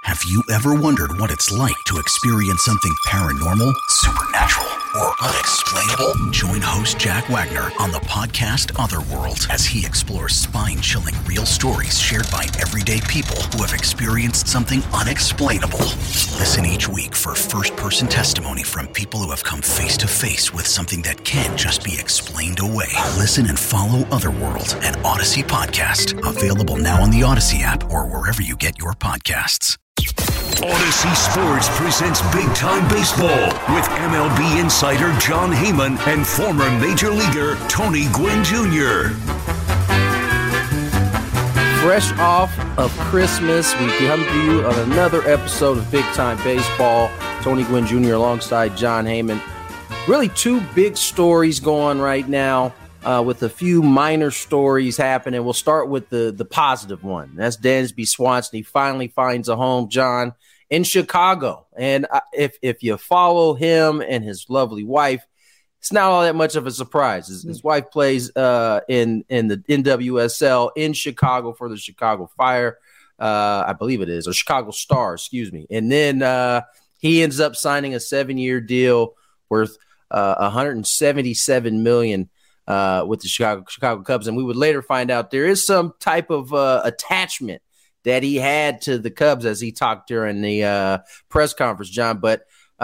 Have you ever wondered what it's like to experience something paranormal, supernatural, or unexplainable? Join host Jack Wagner on the podcast Otherworld as he explores spine-chilling real stories shared by everyday people who have experienced something unexplainable. Listen each week for first-person testimony from people who have come face-to-face with something that can't just be explained away. Listen and follow Otherworld, an Odyssey podcast. Available now on the Odyssey app or wherever you get your podcasts. Odyssey Sports presents Big Time Baseball with MLB insider Jon Heyman and former Major Leaguer Tony Gwynn Jr. Fresh off of Christmas, we come to you on another episode of Big Time Baseball. Tony Gwynn Jr. alongside Jon Heyman. Really two big stories going right now. With a few minor stories happening. We'll start with the positive one. That's Dansby Swanson. He finally finds a home, John, in Chicago. And if you follow him and his lovely wife, it's not all that much of a surprise. His wife plays in the NWSL in Chicago for the Chicago Fire, I believe it is, or Chicago Star, excuse me. And then he ends up signing a 7-year deal worth $177 million. With the Chicago Cubs. And we would later find out there is some type of attachment that he had to the Cubs as he talked during the press conference, John. But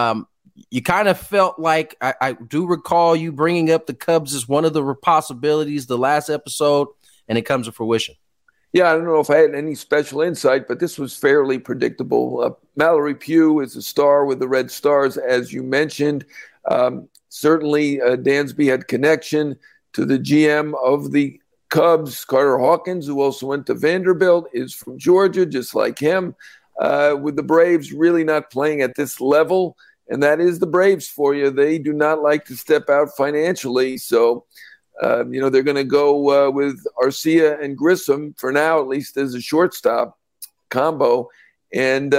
you kind of felt like I do recall you bringing up the Cubs as one of the possibilities the last episode, and it comes to fruition. Yeah, I don't know if I had any special insight, but this was fairly predictable. Mallory Pugh is a star with the Red Stars, as you mentioned. Certainly, Dansby had connection to the GM of the Cubs, Carter Hawkins, who also went to Vanderbilt, is from Georgia, just like him. With the Braves really not playing at this level, and that is the Braves for you. They do not like to step out financially, so they're going to go with Arcia and Grissom for now, at least as a shortstop combo. And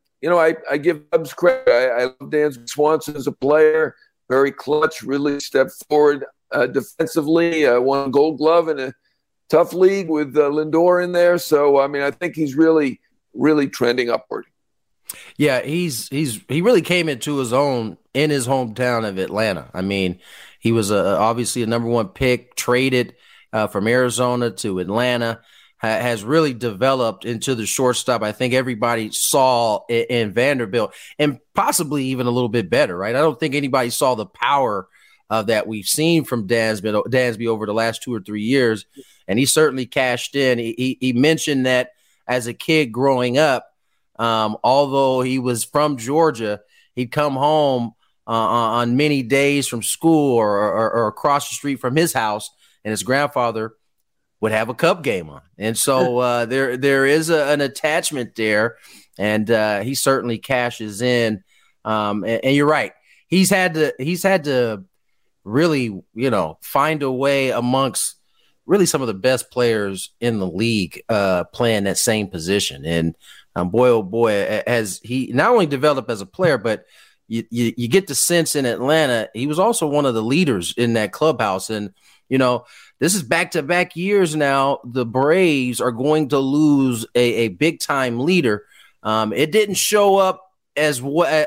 I give Cubs credit. I love Dansby Swanson as a player. Very clutch, really stepped forward defensively, won a Gold Glove in a tough league with Lindor in there. So, I think he's really, really trending upward. Yeah, he really came into his own in his hometown of Atlanta. I mean, he was obviously a number one pick, traded from Arizona to Atlanta, has really developed into the shortstop I think everybody saw in Vanderbilt, and possibly even a little bit better, right? I don't think anybody saw the power that we've seen from Dansby over the last 2 or 3 years, and he certainly cashed in. He mentioned that as a kid growing up, although he was from Georgia, he'd come home on many days from school or across the street from his house, and his grandfather would have a Cub game on. And so there is an attachment there, and he certainly cashes in. And you're right. He's had to really, find a way amongst really some of the best players in the league playing that same position. And boy, oh boy, as he not only developed as a player, but you get the sense in Atlanta, he was also one of the leaders in that clubhouse. And, this is back-to-back years now. The Braves are going to lose a big-time leader. It didn't show up as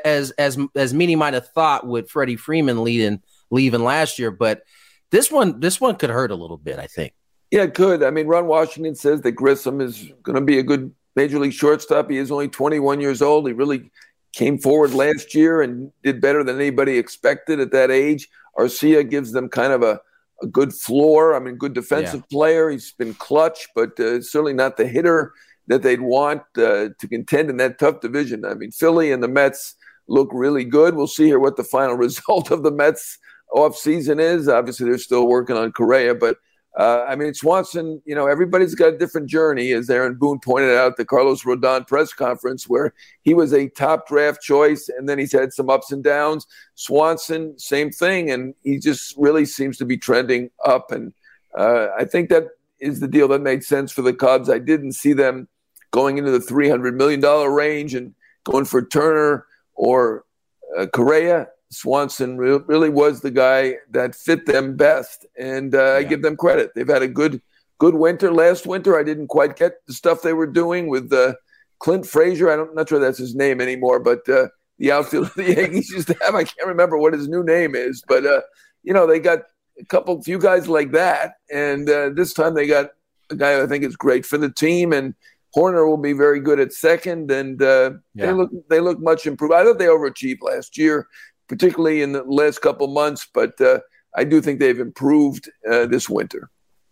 many might have thought with Freddie Freeman leaving last year, but this one could hurt a little bit, I think. Yeah, it could. Ron Washington says that Grissom is going to be a good major league shortstop. He is only 21 years old. He really came forward last year and did better than anybody expected at that age. Arcia gives them kind of a good floor. Good defensive player. He's been clutch, but certainly not the hitter that they'd want to contend in that tough division. Philly and the Mets look really good. We'll see here what the final result of the Mets offseason is. Obviously, they're still working on Correa, but Swanson, everybody's got a different journey, as Aaron Boone pointed out at the Carlos Rodon press conference, where he was a top draft choice, and then he's had some ups and downs. Swanson, same thing, and he just really seems to be trending up. And I think that is the deal that made sense for the Cubs. I didn't see them going into the $300 million range and going for Turner or Correa. Swanson really was the guy that fit them best, and I give them credit. They've had a good winter. Last winter, I didn't quite get the stuff they were doing with Clint Frazier. I'm not sure that's his name anymore, but the outfielder the Yankees used to have. I can't remember what his new name is, but they got few guys like that, and this time they got a guy I think is great for the team, and Horner will be very good at second, and they look much improved. I thought they overachieved last year, particularly in the last couple months, but I do think they've improved this winter.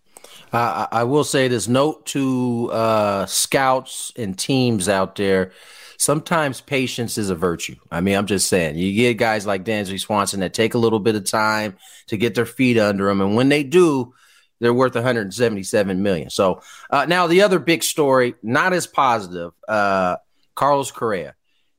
I will say this note to scouts and teams out there. Sometimes patience is a virtue. I mean, I'm just saying, you get guys like Dansby Swanson that take a little bit of time to get their feet under them. And when they do, they're worth $177 million. So now the other big story, not as positive, Carlos Correa.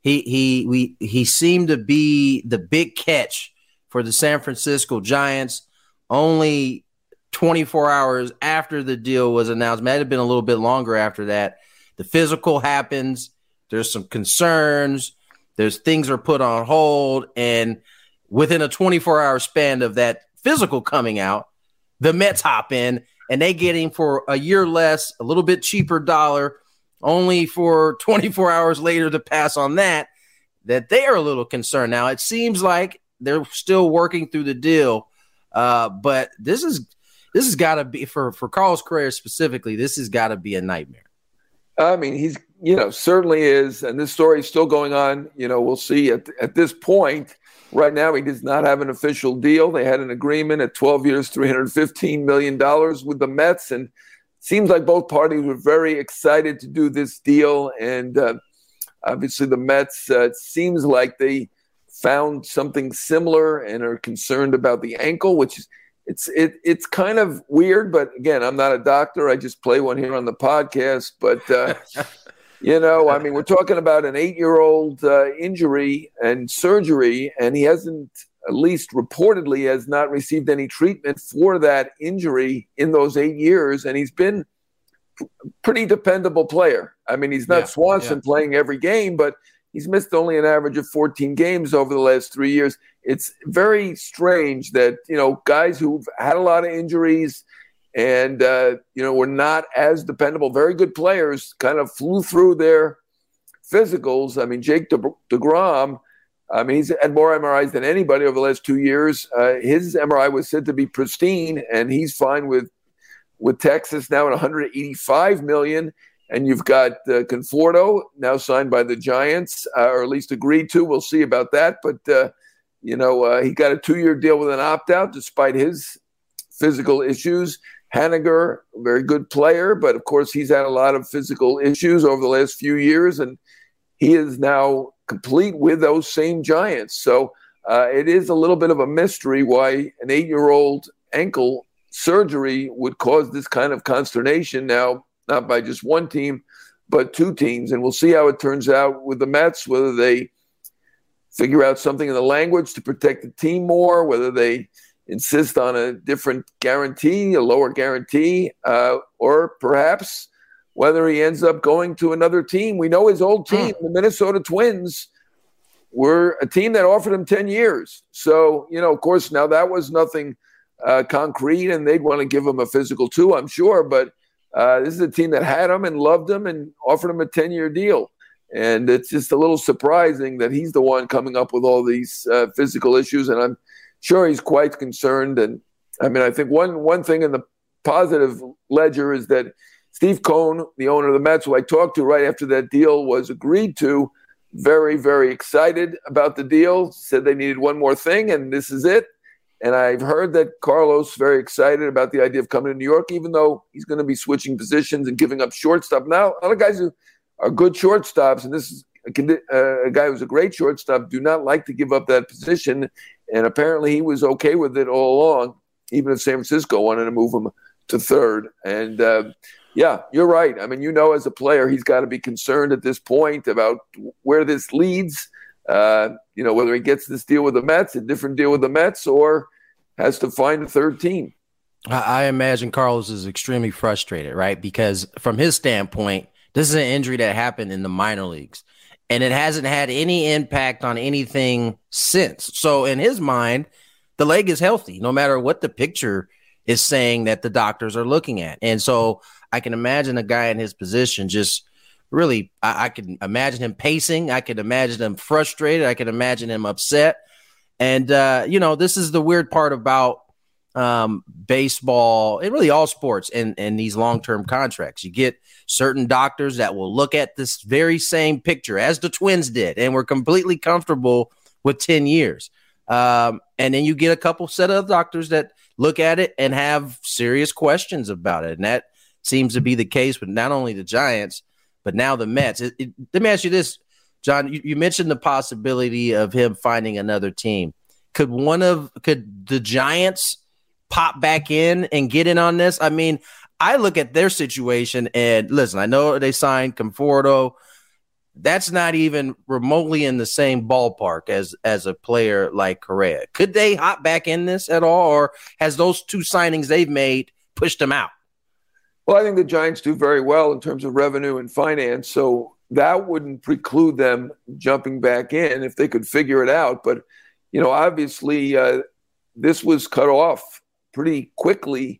He seemed to be the big catch for the San Francisco Giants. Only 24 hours after the deal was announced, might have been a little bit longer after that, the physical happens. There's some concerns. There's things are put on hold. And within a 24-hour span of that physical coming out, the Mets hop in and they get him for a year less, a little bit cheaper dollar, only for 24 hours later to pass on that they are a little concerned. Now, it seems like they're still working through the deal, but this has got to be, for Carlos Correa specifically, this has got to be a nightmare. I mean, he's, certainly is. And this story is still going on. We'll see at this point. Right now, he does not have an official deal. They had an agreement at 12 years, $315 million with the Mets. And it seems like both parties were very excited to do this deal. And obviously the Mets, it seems like they found something similar and are concerned about the ankle, which is, it's kind of weird, but again, I'm not a doctor. I just play one here on the podcast. But, I mean, we're talking about an 8-year-old injury and surgery, and he hasn't, at least reportedly, has not received any treatment for that injury in those 8 years. And he's been a pretty dependable player. I mean, he's not Swanson playing every game, but he's missed only an average of 14 games over the last 3 years. It's very strange that, guys who've had a lot of injuries and, were not as dependable, very good players, kind of flew through their physicals. I mean, Jake DeGrom, he's had more MRIs than anybody over the last 2 years. His MRI was said to be pristine, and he's fine with Texas now at $185 million. And you've got Conforto now signed by the Giants, or at least agreed to. We'll see about that. But, he got a 2-year deal with an opt-out despite his physical issues. Haniger, a very good player, but, of course, he's had a lot of physical issues over the last few years, and he is now complete with those same Giants. So it is a little bit of a mystery why an 8-year-old ankle surgery would cause this kind of consternation now, not by just one team, but two teams. And we'll see how it turns out with the Mets, whether they figure out something in the language to protect the team more, whether they insist on a different guarantee, a lower guarantee, or perhaps whether he ends up going to another team. We know his old team, the Minnesota Twins, were a team that offered him 10 years. So, of course, now that was nothing concrete, and they'd want to give him a physical too, I'm sure, but this is a team that had him and loved him and offered him a 10-year deal. And it's just a little surprising that he's the one coming up with all these physical issues. And I'm sure he's quite concerned. And I mean, I think one thing in the positive ledger is that Steve Cohen, the owner of the Mets, who I talked to right after that deal was agreed to, very, very excited about the deal, said they needed one more thing, and this is it. And I've heard that Carlos very excited about the idea of coming to New York, even though he's going to be switching positions and giving up shortstop. Now, other guys who are good shortstops, and this is a guy who's a great shortstop, do not like to give up that position. And apparently he was okay with it all along, even if San Francisco wanted to move him to third. And, you're right. I mean, as a player, he's got to be concerned at this point about where this leads, whether he gets this deal with the Mets, a different deal with the Mets, or has to find a third team. I imagine Carlos is extremely frustrated, right? Because from his standpoint, this is an injury that happened in the minor leagues, and it hasn't had any impact on anything since. So in his mind, the leg is healthy, no matter what the picture is saying that the doctors are looking at. And so I can imagine a guy in his position just really, I can imagine him pacing. I can imagine him frustrated. I can imagine him upset. And, this is the weird part about baseball and really all sports and these long-term contracts. You get certain doctors that will look at this very same picture as the Twins did, and we're completely comfortable with 10 years. And then you get a couple set of doctors that look at it and have serious questions about it. And that seems to be the case with not only the Giants, but now the Mets. Let me ask you this, John. You mentioned the possibility of him finding another team. Could the Giants pop back in and get in on this? I mean, I look at their situation and listen, I know they signed Conforto. That's not even remotely in the same ballpark as a player like Correa. Could they hop back in this at all, or has those two signings they've made pushed them out? Well, I think the Giants do very well in terms of revenue and finance, so that wouldn't preclude them jumping back in if they could figure it out. But, obviously this was cut off pretty quickly.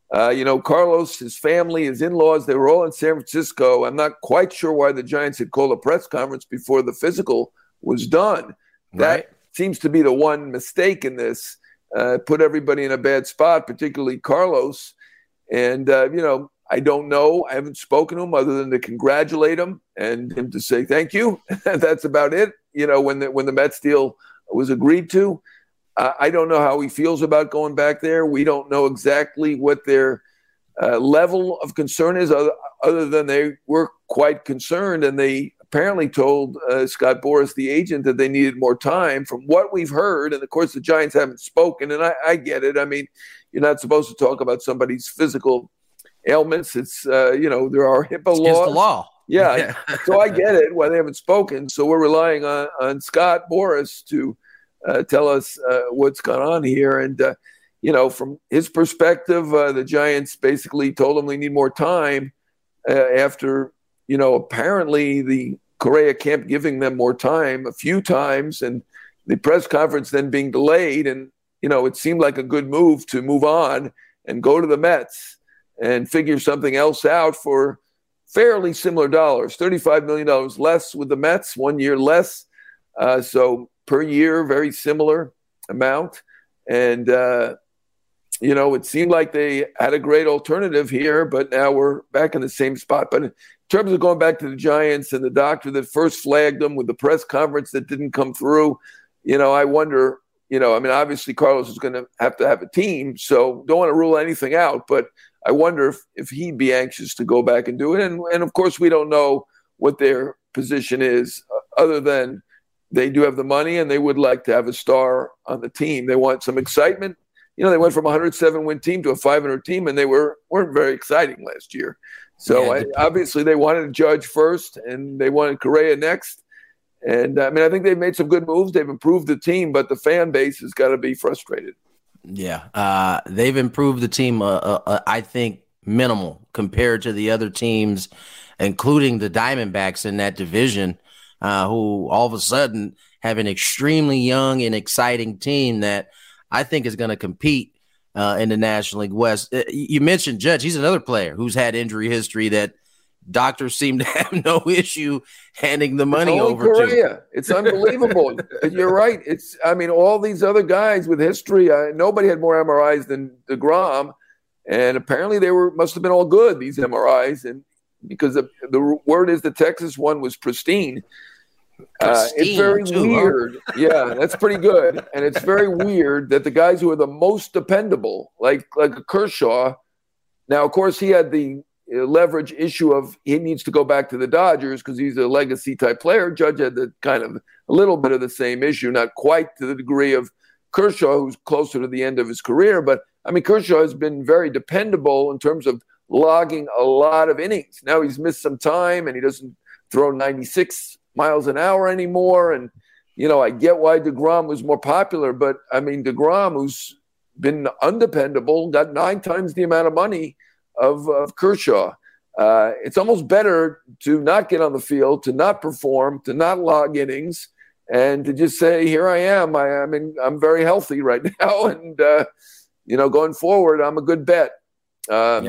Carlos, his family, his in-laws, they were all in San Francisco. I'm not quite sure why the Giants had called a press conference before the physical was done. That seems to be the one mistake in this. Put everybody in a bad spot, particularly Carlos. And, I don't know. I haven't spoken to him other than to congratulate him and him to say thank you. That's about it. When the Mets deal was agreed to. I don't know how he feels about going back there. We don't know exactly what their level of concern is, other than they were quite concerned. And they apparently told Scott Boras, the agent, that they needed more time from what we've heard. And, of course, the Giants haven't spoken. And I get it. I mean, you're not supposed to talk about somebody's physical ailments. It's, there are HIPAA laws. It's the law. Yeah. So I get it why they haven't spoken. So we're relying on Scott Boras to tell us what's gone on here. And, from his perspective, the Giants basically told him they need more time after, apparently the Correa camp giving them more time a few times and the press conference then being delayed. And, it seemed like a good move to move on and go to the Mets and figure something else out for fairly similar dollars, $35 million less with the Mets, 1 year less. So per year, very similar amount. And, it seemed like they had a great alternative here, but now we're back in the same spot. But in terms of going back to the Giants and the doctor that first flagged them with the press conference that didn't come through, I wonder, obviously Carlos is going to have a team, so don't want to rule anything out. But I wonder if he'd be anxious to go back and do it. And of course, we don't know what their position is other than they do have the money and they would like to have a star on the team. They want some excitement. They went from a 107-win team to a 500 team, and they weren't very exciting last year. So obviously they wanted Judge first, and they wanted Correa next. And, I think they've made some good moves. They've improved the team, but the fan base has got to be frustrated. Yeah, they've improved the team, I think, minimal compared to the other teams, including the Diamondbacks in that division, who all of a sudden have an extremely young and exciting team that I think is going to compete in the National League West. You mentioned Judge. He's another player who's had injury history that doctors seem to have no issue handing the money over to. It's unbelievable. You're right. All these other guys with history, nobody had more MRIs than DeGrom, and apparently they must have been all good, these MRIs, and because the word is the Texas one was pristine. It's very weird. Huh? Yeah, that's pretty good. And it's very weird that the guys who are the most dependable, like a Kershaw, now, of course, he had the leverage issue of he needs to go back to the Dodgers because he's a legacy type player. Judge had the kind of a little bit of the same issue, not quite to the degree of Kershaw, who's closer to the end of his career. But Kershaw has been very dependable in terms of logging a lot of innings. Now he's missed some time and he doesn't throw 96 miles an hour anymore. And, I get why DeGrom was more popular, but DeGrom, who's been undependable, got 9 times the amount of money of Kershaw. It's almost better to not get on the field, to not perform, to not log innings, and to just say, here I am. I'm very healthy right now. And, going forward, I'm a good bet.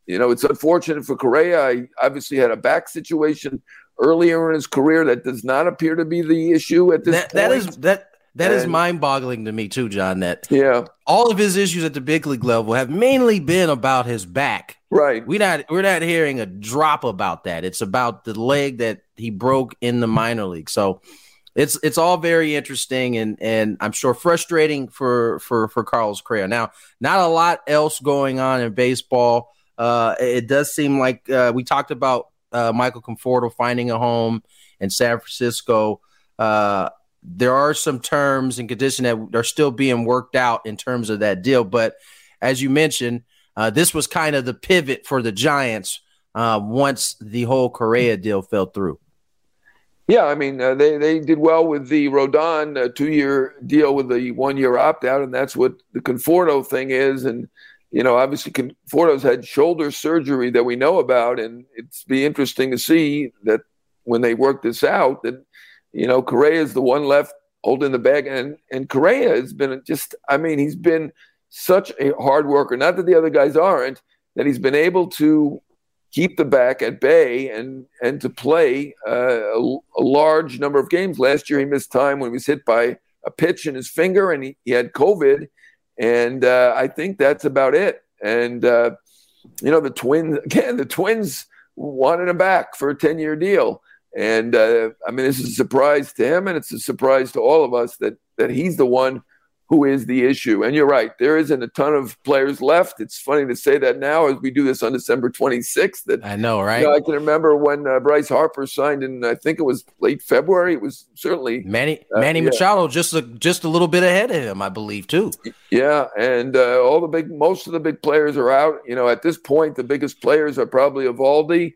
It's unfortunate for Correa. He obviously had a back situation earlier in his career that does not appear to be the issue at this point. That is mind-boggling to me too, John. That all of his issues at the big league level have mainly been about his back. Right. We're not hearing a drop about that. It's about the leg that he broke in the minor league. So it's all very interesting and I'm sure frustrating for Carlos Correa. Now, not a lot else going on in baseball. It does seem like we talked about Michael Conforto finding a home in San Francisco. There are some terms and conditions that are still being worked out in terms of that deal. But as you mentioned, this was kind of the pivot for the Giants once the whole Correa deal fell through. Yeah, I mean, they did well with the Rodon 2-year deal with the 1-year opt-out, and that's what the Conforto thing is. And, obviously Conforto's had shoulder surgery that we know about, and it's be interesting to see that when they work this out that, Correa is the one left holding the bag. And Correa has been he's been such a hard worker. Not that the other guys aren't, that he's been able to keep the back at bay and to play a large number of games. Last year he missed time when he was hit by a pitch in his finger and he had COVID. And I think that's about it. And, the Twins wanted him back for a 10-year deal. And, this is a surprise to him, and it's a surprise to all of us that he's the one who is the issue. And you're right, there isn't a ton of players left. It's funny to say that now as we do this on December 26th. That I know, right? I can remember when Bryce Harper signed in, I think it was late February. It was certainly Manny Machado just a little bit ahead of him, I believe, too. Yeah, and most of the big players are out. At this point, the biggest players are probably Eovaldi,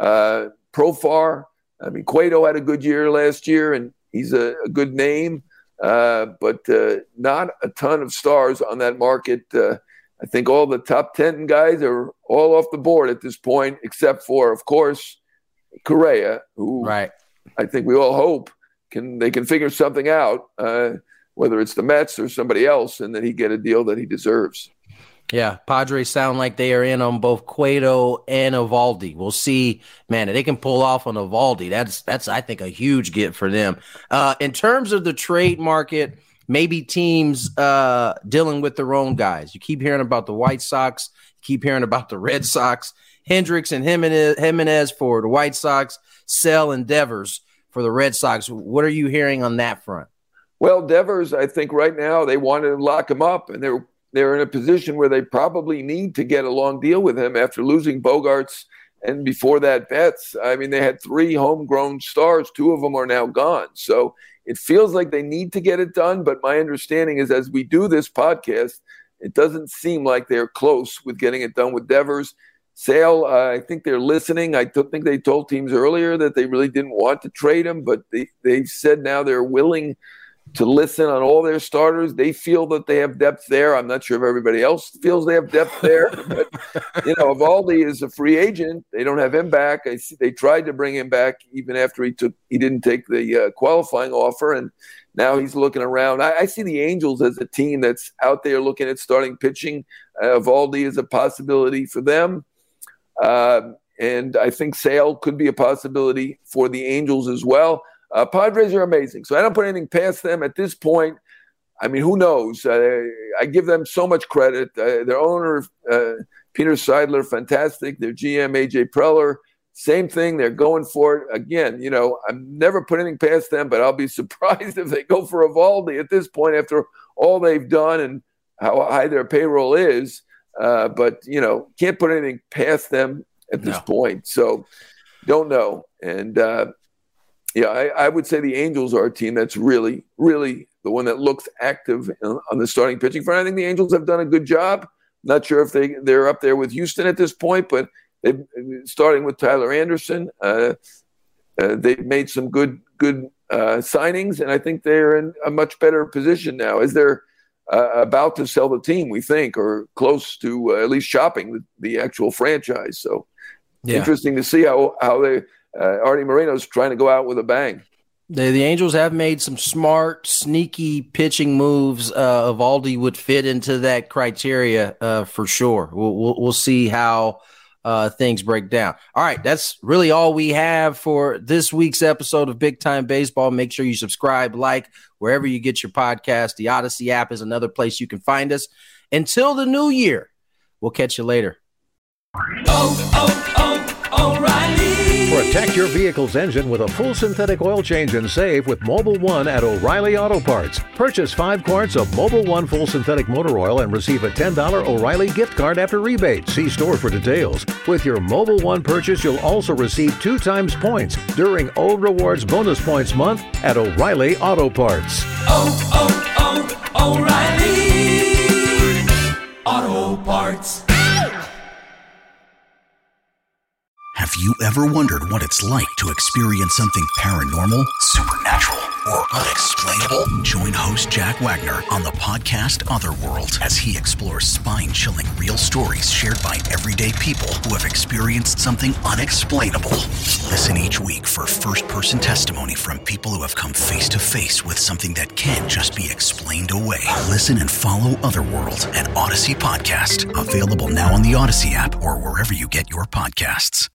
Profar. I mean, Cueto had a good year last year, and he's a good name, but not a ton of stars on that market. I think all the top 10 guys are all off the board at this point, except for, of course, Correa, who right. I think we all hope they can figure something out, whether it's the Mets or somebody else, and that he get a deal that he deserves. Yeah, Padres sound like they are in on both Cueto and Eovaldi. We'll see, man, if they can pull off on Eovaldi. That's I think a huge get for them. In terms of the trade market, maybe teams dealing with their own guys. You keep hearing about the White Sox, you keep hearing about the Red Sox, Hendricks and Jimenez for the White Sox, Sale and Devers for the Red Sox. What are you hearing on that front? Well, Devers, I think right now they want to lock him up, and they're in a position where they probably need to get a long deal with him after losing Bogarts and before that Betts. I mean, they had 3 homegrown stars. 2 of them are now gone. So it feels like they need to get it done. But my understanding is as we do this podcast, it doesn't seem like they're close with getting it done with Devers. Sale, I think they're listening. I think they told teams earlier that they really didn't want to trade him, but they've said now they're willing to listen on all their starters. They feel that they have depth there. I'm not sure if everybody else feels they have depth there. But, Eovaldi is a free agent. They don't have him back. I see they tried to bring him back even after he didn't take the qualifying offer, and now he's looking around. I see the Angels as a team that's out there looking at starting pitching. Eovaldi is a possibility for them. And I think Sale could be a possibility for the Angels as well. Padres are amazing, so I don't put anything past them at this point. I mean, who knows? I give them so much credit. Their owner, Peter Seidler, fantastic. Their GM, AJ Preller, same thing. They're going for it. Again, I'm never put anything past them, but I'll be surprised if they go for Eovaldi at this point after all they've done and how high their payroll is. But, can't put anything past them at this point. So don't know. And, I would say the Angels are a team that's really, really the one that looks active on the starting pitching front. I think the Angels have done a good job. Not sure if they're up there with Houston at this point, but starting with Tyler Anderson, they've made some good signings, and I think they're in a much better position now as they're about to sell the team, we think, or close to at least shopping the actual franchise. So interesting to see how they Artie Moreno's trying to go out with a bang. The Angels have made some smart, sneaky pitching moves. Eovaldi would fit into that criteria for sure. We'll see how things break down. All right, that's really all we have for this week's episode of Big Time Baseball. Make sure you subscribe, like, wherever you get your podcast. The Odyssey app is another place you can find us. Until the new year, we'll catch you later. O'Reilly. Protect your vehicle's engine with a full synthetic oil change and save with Mobil 1 at O'Reilly Auto Parts. Purchase 5 quarts of Mobil 1 full synthetic motor oil and receive a $10 O'Reilly gift card after rebate. See store for details. With your Mobil 1 purchase, you'll also receive 2 times points during O Rewards Bonus Points Month at O'Reilly Auto Parts. O'Reilly Auto Parts. Have you ever wondered what it's like to experience something paranormal, supernatural, or unexplainable? Join host Jack Wagner on the podcast Otherworld as he explores spine-chilling real stories shared by everyday people who have experienced something unexplainable. Listen each week for first-person testimony from people who have come face-to-face with something that can't just be explained away. Listen and follow Otherworld, an Odyssey podcast. Available now on the Odyssey app or wherever you get your podcasts.